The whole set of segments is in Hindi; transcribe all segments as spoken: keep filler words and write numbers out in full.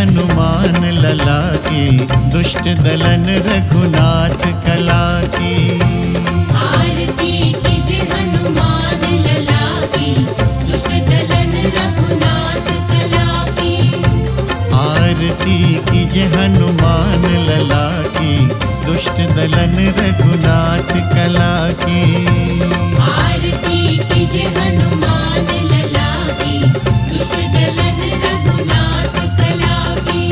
हनुमान लला की, दुष्ट दलन रघुनाथ कला की। आरती कीजे हनुमान लला की, दुष्ट दलन रघुनाथ कला की। आरती कीजे हनुमान लला की, दुष्ट दलन रघुनाथ कला की। आरती कीजे हनुमान लला की, दुष्ट दलन रघुनाथ कला की।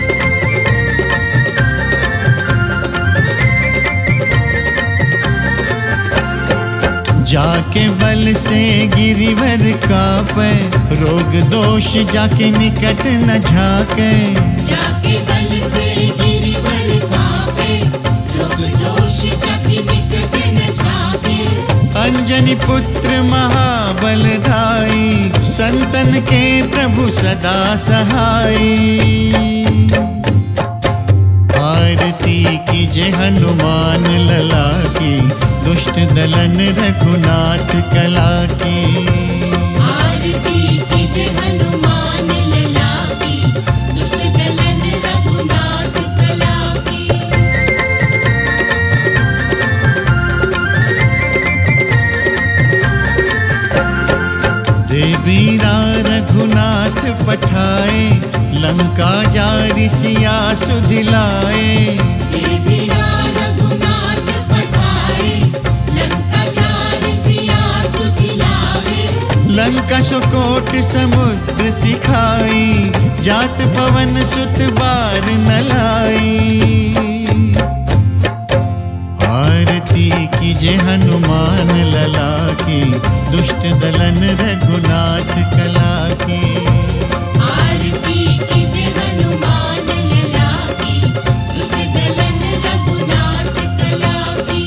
जाके बल से गिरिवर कापे, रोग दोष जाके निकट न झाके। जाके बल से गिरिवर कापे, रोग दोष जाके निकट न झाके। अंजनी पुत्र महाबलधाई, संतन के प्रभु सदा सहाई। आरती कीजे हनुमान लला की, दुष्ट दलन रघुनाथ कला की। आरती कीजे हनुमान लला की, दुष्ट दलन रघुनाथ कला की। देवीरा रघुनाथ पठाए, लंका जारि सिया सुधिलाए। देवीरा रघुनाथ पठाए, लंका जारि सिया सुधिलाए। लंका सुकोट समुद्र सिखाई, जात पवन सुत बार न लाई। आरती कीजे हनुमान लला की, दुष्ट दलन रघुनाथ कला की। आरती कीजे हनुमान लला की, दुष्ट दलन रघुनाथ कला की।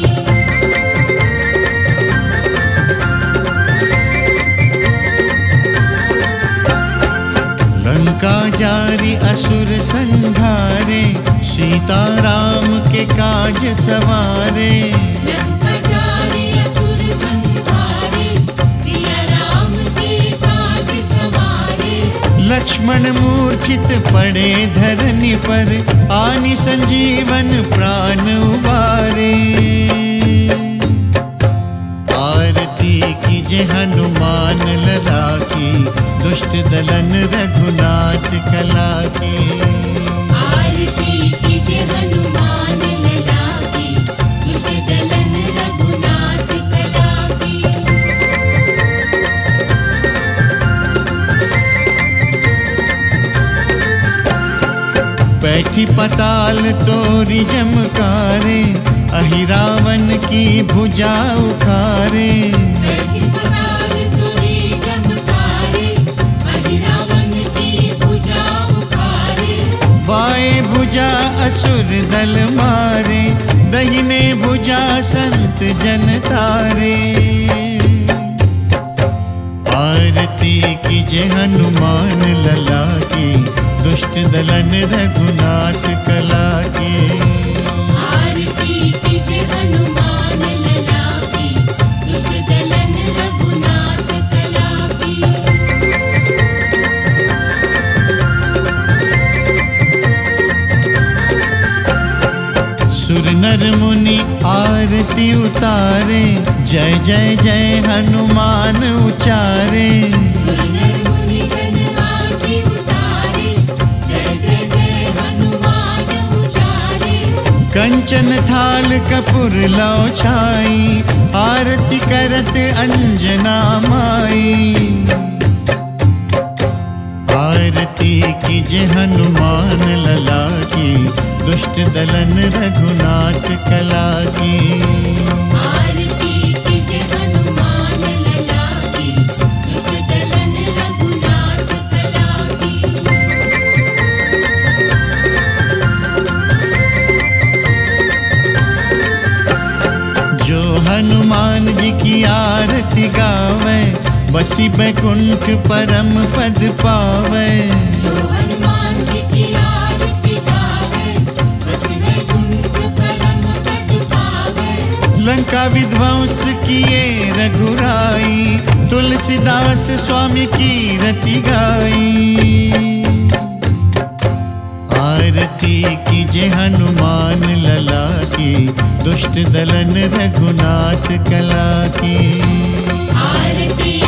लंका जारी असुर संघारे, सीता राम के काज सवारे। लंका जारि असुर संहारे, सिया राम के काज सवारे। लक्ष्मण मूर्छित पड़े धरनी पर, आनि संजीवन प्राण उबारे। आरती कीजे हनुमान लला की, दुष्ट दलन रघुनाथ कला की। आरती कीजे हनुमान लला की, दुष्ट दलन रघुनाथ कला की। बैठी पताल तोरी जमकारे, अहि रावण की भुजा उखारे। बैठी पताल तुरी जमकारे, अहि रावण की भुजा उखारे। बाएं भुजा असुर दल मारे, दहिने भुजा संत जन तारे। आरती कीजे हनुमान लला की, दुष्ट दलन रघुनाथ कला की। आरती कीजे हनुमान लला की, दुष्ट दलन रघुनाथ कला की। सुर नर मुनि आरती उतारे, जय जय जय हनुमान उचारे। सुर नर मुनि जन आरती उतारे, जय जय जय हनुमान उचारे। कंचन थाल कपूर लौ छाई, आरती करत अंजना माई। आरती कीजे हनुमान लला की, दुष्ट दलन रघुनाथ कला की। आरती कीजे हनुमान लला की, दुष्ट दलन रघुनाथ कला की। जो हनुमान जी की आरती गावे, बसी बैकुंठ परम पद पावे। जो हनुमान जी की आरती गावे, बस वैकुंठ परम पद पावे। लंका विध्वंस किए रघुराई, तुलसीदास स्वामी की रति गाई। जय हनुमान लला की, दुष्ट दलन रघुनाथ कला की। आरती